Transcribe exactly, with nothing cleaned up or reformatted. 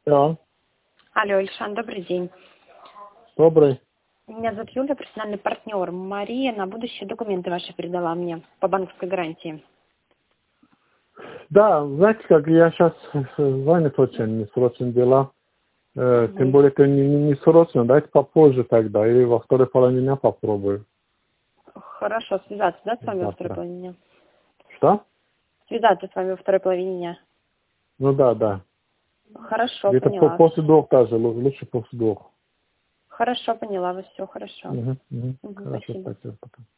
Да, Алло, Ильшан, добрый день. добрый. Меня зовут Юля, профессиональный партнер. Мария на будущее документы ваши передала мне по банковской гарантии. Да, знаете, как я сейчас занят очень, не срочные дела. Э, тем Мгм. более, это не, не, не срочно, дайте попозже тогда, или во второй половине дня попробую. Хорошо, связаться, да, с вами во второй Завтра. половине дня? Что? Связаться с вами во второй половине дня. Ну да, да. Хорошо, Где-то по- поняла. после двух даже, лу- лучше после двух. Хорошо, поняла вас, все хорошо. Угу, угу. Мгм, Хорошо, спасибо. спасибо. Пока.